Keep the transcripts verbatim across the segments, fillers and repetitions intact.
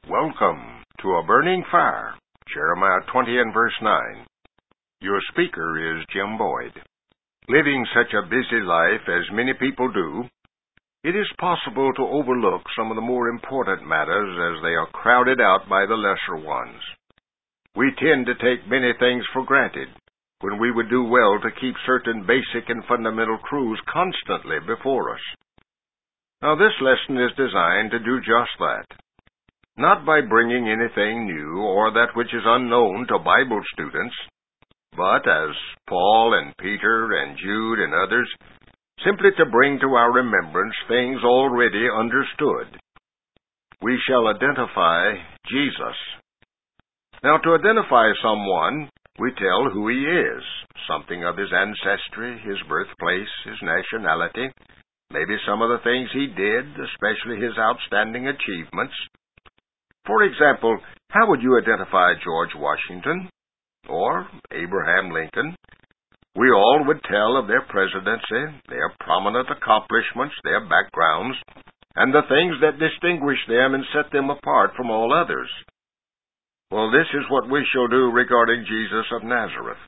Welcome to A Burning Fire, Jeremiah twenty and verse nine. Your speaker is Jim Boyd. Living such a busy life as many people do, it is possible to overlook some of the more important matters as they are crowded out by the lesser ones. We tend to take many things for granted when we would do well to keep certain basic and fundamental truths constantly before us. Now, this lesson is designed to do just that. Not by bringing anything new or that which is unknown to Bible students, but as Paul and Peter and Jude and others, simply to bring to our remembrance things already understood. We shall identify Jesus. Now, to identify someone, we tell who he is, something of his ancestry, his birthplace, his nationality, maybe some of the things he did, especially his outstanding achievements. For example, how would you identify George Washington or Abraham Lincoln? We all would tell of their presidency, their prominent accomplishments, their backgrounds, and the things that distinguish them and set them apart from all others. Well, this is what we shall do regarding Jesus of Nazareth.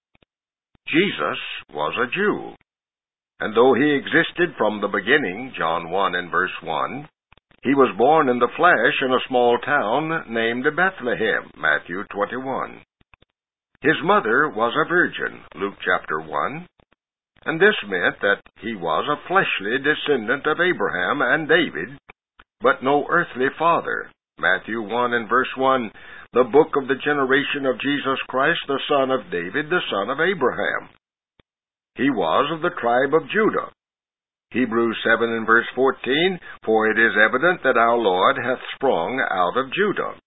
Jesus was a Jew, and though he existed from the beginning, John one and verse one, he was born in the flesh in a small town named Bethlehem, Matthew twenty-one. His mother was a virgin, Luke chapter one, and this meant that he was a fleshly descendant of Abraham and David, but no earthly father, Matthew one and verse one, the book of the generation of Jesus Christ, the son of David, the son of Abraham. He was of the tribe of Judah. Hebrews seven and verse fourteen, for it is evident that our Lord hath sprung out of Judah.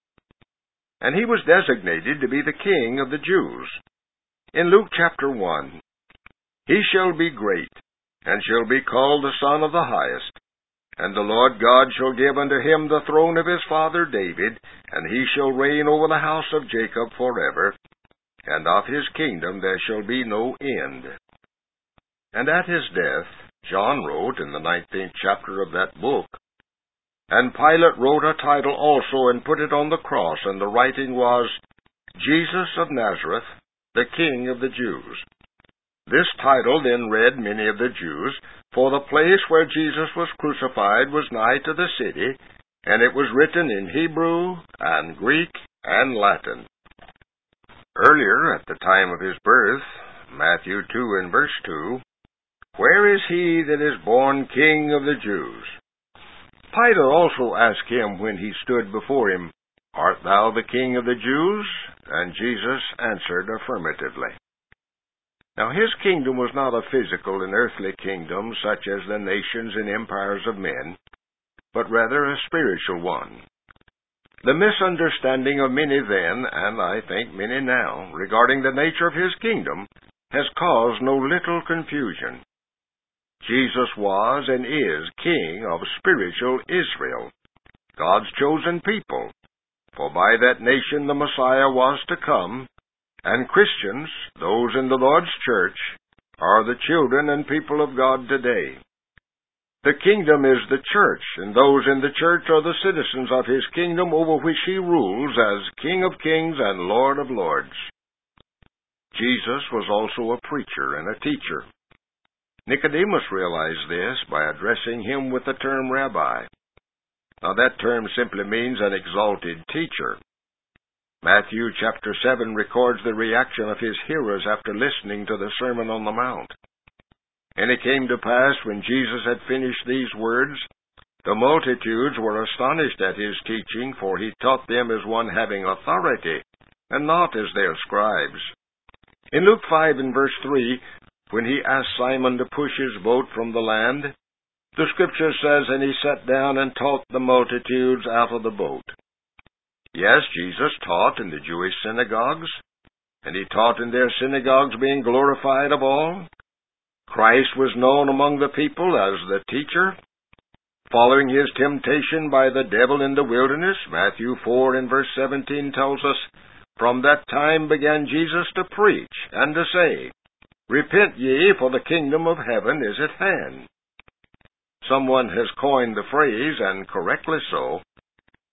And he was designated to be the King of the Jews. In Luke chapter one, he shall be great, and shall be called the Son of the Highest. And the Lord God shall give unto him the throne of his father David, and he shall reign over the house of Jacob forever, and of his kingdom there shall be no end. And at his death, John wrote in the nineteenth chapter of that book, and Pilate wrote a title also and put it on the cross, and the writing was, Jesus of Nazareth, the King of the Jews. This title then read many of the Jews, for the place where Jesus was crucified was nigh to the city, and it was written in Hebrew and Greek and Latin. Earlier, at the time of his birth, Matthew two and verse two, where is he that is born King of the Jews? Pilate also asked him when he stood before him, Art thou the King of the Jews? And Jesus answered affirmatively. Now his kingdom was not a physical and earthly kingdom such as the nations and empires of men, but rather a spiritual one. The misunderstanding of many then, and I think many now, regarding the nature of his kingdom, has caused no little confusion. Jesus was and is King of spiritual Israel, God's chosen people, for by that nation the Messiah was to come, and Christians, those in the Lord's church, are the children and people of God today. The kingdom is the church, and those in the church are the citizens of his kingdom over which he rules as King of kings and Lord of lords. Jesus was also a preacher and a teacher. Nicodemus realized this by addressing him with the term rabbi. Now that term simply means an exalted teacher. Matthew chapter seven records the reaction of his hearers after listening to the Sermon on the Mount. And it came to pass, when Jesus had finished these words, the multitudes were astonished at his teaching, for he taught them as one having authority, and not as their scribes. In Luke five and verse three, when he asked Simon to push his boat from the land, the Scripture says, and he sat down and taught the multitudes out of the boat. Yes, Jesus taught in the Jewish synagogues, and he taught in their synagogues, being glorified of all. Christ was known among the people as the teacher. Following his temptation by the devil in the wilderness, Matthew four and verse seventeen tells us, from that time began Jesus to preach and to say, Repent ye, for the kingdom of heaven is at hand. Someone has coined the phrase, and correctly so,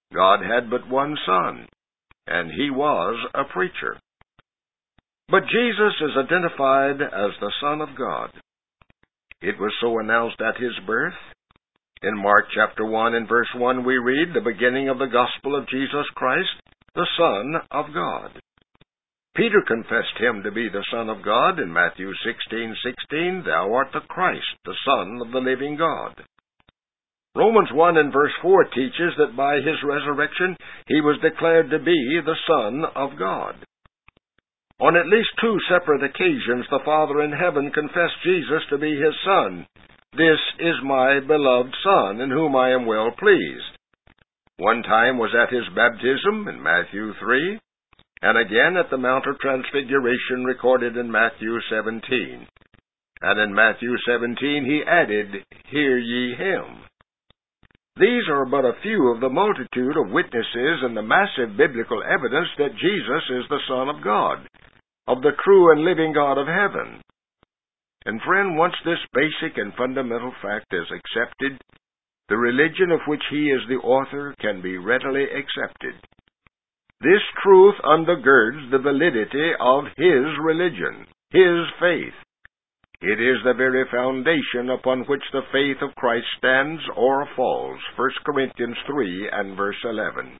God had but one Son, and He was a preacher. But Jesus is identified as the Son of God. It was so announced at His birth. In Mark chapter one and verse one we read the beginning of the gospel of Jesus Christ, the Son of God. Peter confessed Him to be the Son of God in Matthew sixteen sixteen, Thou art the Christ, the Son of the living God. Romans one and verse four teaches that by His resurrection He was declared to be the Son of God. On at least two separate occasions the Father in heaven confessed Jesus to be His Son. This is my beloved Son, in whom I am well pleased. One time was at His baptism in Matthew three, and again at the Mount of Transfiguration recorded in Matthew seventeen. And in Matthew seventeen He added, Hear ye Him. These are but a few of the multitude of witnesses and the massive biblical evidence that Jesus is the Son of God, of the true and living God of heaven. And friend, once this basic and fundamental fact is accepted, the religion of which He is the author can be readily accepted. This truth undergirds the validity of His religion, His faith. It is the very foundation upon which the faith of Christ stands or falls, First Corinthians three and verse eleven.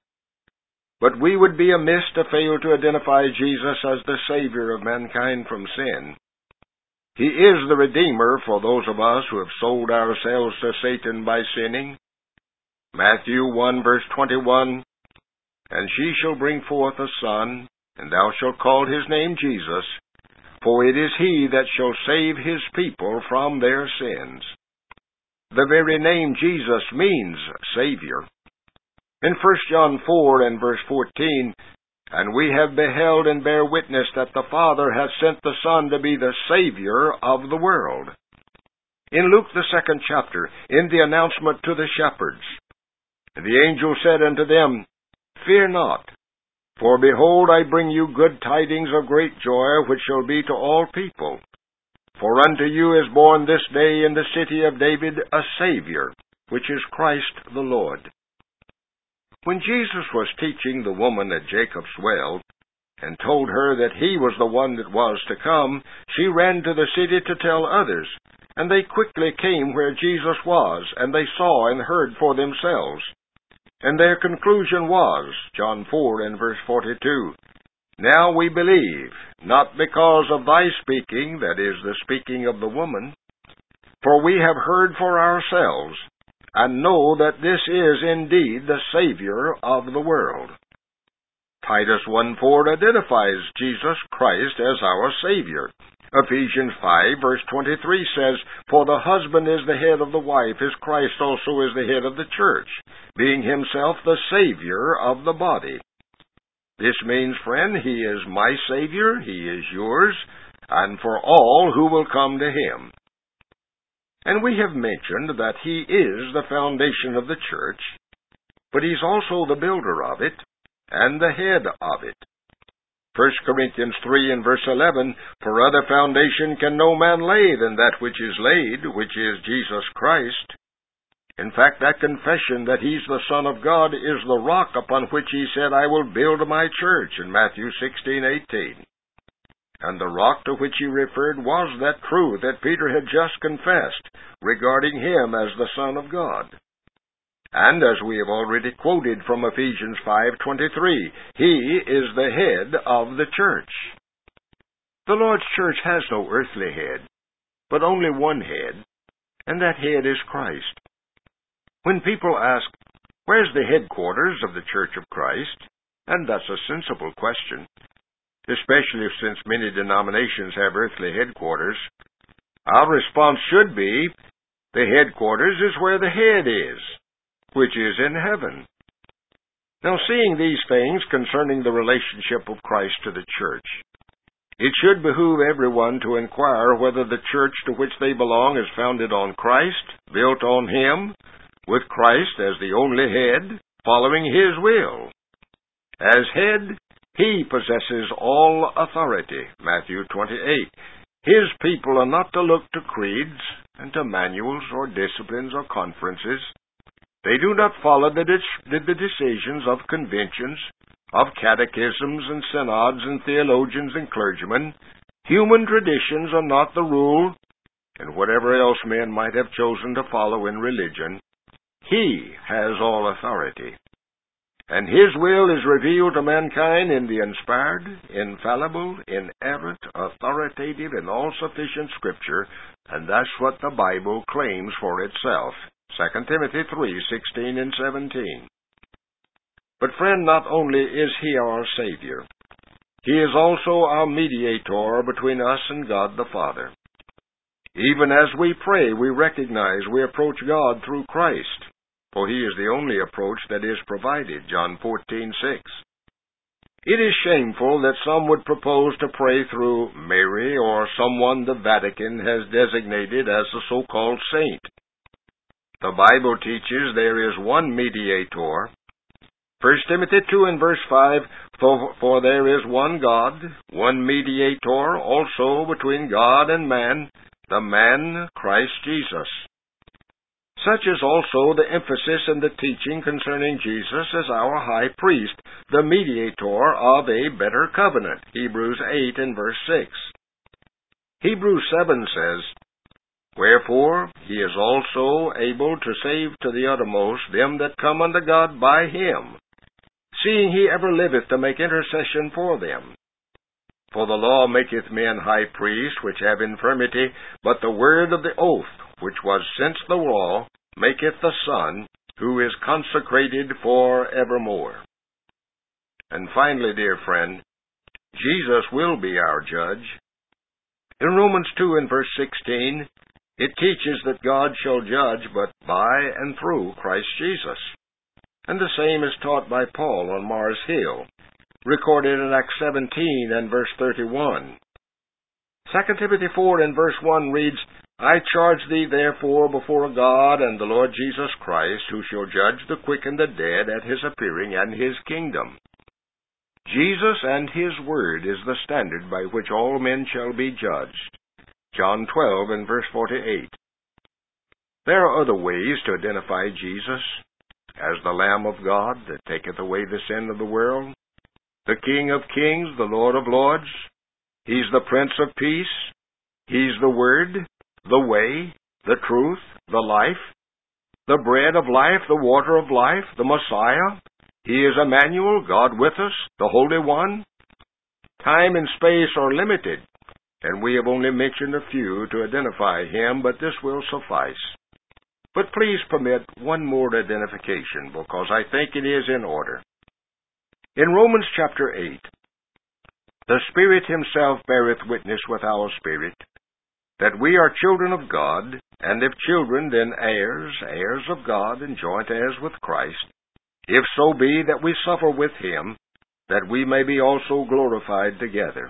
But we would be amiss to fail to identify Jesus as the Savior of mankind from sin. He is the Redeemer for those of us who have sold ourselves to Satan by sinning. Matthew one verse twenty-one, And she shall bring forth a son, and thou shalt call his name Jesus, for it is he that shall save his people from their sins. The very name Jesus means Savior. In First John four and verse fourteen, And we have beheld and bear witness that the Father hath sent the Son to be the Savior of the world. In Luke the second chapter, in the announcement to the shepherds, the angel said unto them, Fear not, for behold, I bring you good tidings of great joy, which shall be to all people. For unto you is born this day in the city of David a Savior, which is Christ the Lord. When Jesus was teaching the woman at Jacob's well, and told her that He was the one that was to come, she ran to the city to tell others, and they quickly came where Jesus was, and they saw and heard for themselves. And their conclusion was, John four and verse forty-two, Now we believe, not because of thy speaking, that is, the speaking of the woman, for we have heard for ourselves, and know that this is indeed the Savior of the world. Titus one four identifies Jesus Christ as our Savior. Ephesians five verse twenty-three says, For the husband is the head of the wife, as Christ also is the head of the church, being Himself the Savior of the body. This means, friend, He is my Savior, He is yours, and for all who will come to Him. And we have mentioned that He is the foundation of the church, but He's also the builder of it, and the head of it. First Corinthians three and verse eleven, For other foundation can no man lay than that which is laid, which is Jesus Christ. In fact, that confession that He's the Son of God is the rock upon which He said, I will build my church, in Matthew sixteen eighteen. And the rock to which He referred was that truth that Peter had just confessed regarding Him as the Son of God. And as we have already quoted from Ephesians five twenty-three, He is the head of the church. The Lord's church has no earthly head, but only one head, and that head is Christ. When people ask, Where's the headquarters of the Church of Christ? And that's a sensible question, especially since many denominations have earthly headquarters. Our response should be, the headquarters is where the head is, which is in heaven. Now, seeing these things concerning the relationship of Christ to the church, it should behoove everyone to inquire whether the church to which they belong is founded on Christ, built on Him, with Christ as the only head, following His will. As head, He possesses all authority, Matthew twenty-eight. His people are not to look to creeds and to manuals or disciplines or conferences. They do not follow the, de- the decisions of conventions, of catechisms and synods and theologians and clergymen. Human traditions are not the rule, and whatever else men might have chosen to follow in religion, He has all authority. And His will is revealed to mankind in the inspired, infallible, inerrant, authoritative, and all-sufficient Scripture, and that's what the Bible claims for itself. Second Timothy three, sixteen and seventeen. But friend, not only is He our Savior, He is also our mediator between us and God the Father. Even as we pray, we recognize we approach God through Christ, for He is the only approach that is provided, John fourteen, six. It is shameful that some would propose to pray through Mary or someone the Vatican has designated as a so-called saint. The Bible teaches there is one mediator. First Timothy two and verse five, for, for there is one God, one mediator also between God and man, the man Christ Jesus. Such is also the emphasis in the teaching concerning Jesus as our high priest, the mediator of a better covenant, Hebrews eight and verse six. Hebrews seven says, Wherefore he is also able to save to the uttermost them that come unto God by him, seeing he ever liveth to make intercession for them. For the law maketh men high priests which have infirmity, but the word of the oath, which was since the law, maketh the Son, who is consecrated for evermore. And finally, dear friend, Jesus will be our judge. In Romans two and verse sixteen, it teaches that God shall judge but by and through Christ Jesus. And the same is taught by Paul on Mars Hill, recorded in Acts seventeen and verse thirty-one. Second Timothy four and verse one reads, I charge thee therefore before God and the Lord Jesus Christ, who shall judge the quick and the dead at his appearing and his kingdom. Jesus and his word is the standard by which all men shall be judged. John twelve and verse forty-eight. There are other ways to identify Jesus, as the Lamb of God that taketh away the sin of the world, the King of kings, the Lord of lords. He's the Prince of peace. He's the Word, the way, the truth, the life, the bread of life, the water of life, the Messiah. He is Emmanuel, God with us, the Holy One. Time and space are limited, and we have only mentioned a few to identify him, but this will suffice. But please permit one more identification, because I think it is in order. In Romans chapter eight, the Spirit himself beareth witness with our spirit, that we are children of God, and if children, then heirs, heirs of God, and joint heirs with Christ, if so be that we suffer with him, that we may be also glorified together.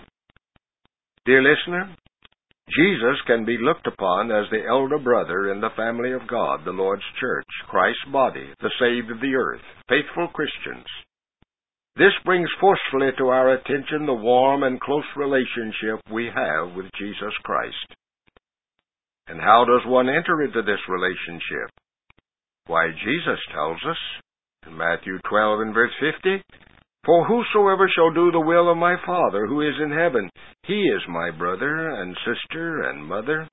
Dear listener, Jesus can be looked upon as the elder brother in the family of God, the Lord's church, Christ's body, the saved of the earth, faithful Christians. This brings forcefully to our attention the warm and close relationship we have with Jesus Christ. And how does one enter into this relationship? Why, Jesus tells us in Matthew twelve and verse fifty, For whosoever shall do the will of my Father who is in heaven, he is my brother and sister and mother.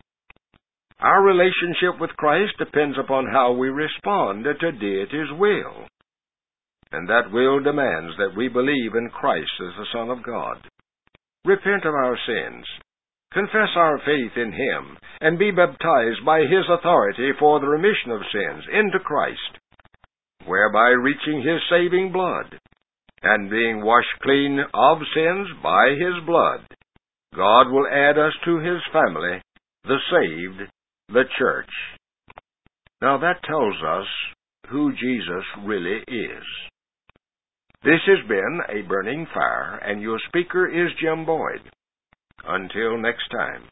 Our relationship with Christ depends upon how we respond to deity's will. And that will demands that we believe in Christ as the Son of God, repent of our sins, confess our faith in him, and be baptized by his authority for the remission of sins into Christ, whereby reaching his saving blood, and being washed clean of sins by his blood, God will add us to his family, the saved, the church. Now that tells us who Jesus really is. This has been A Burning Fire, and your speaker is Jim Boyd. Until next time.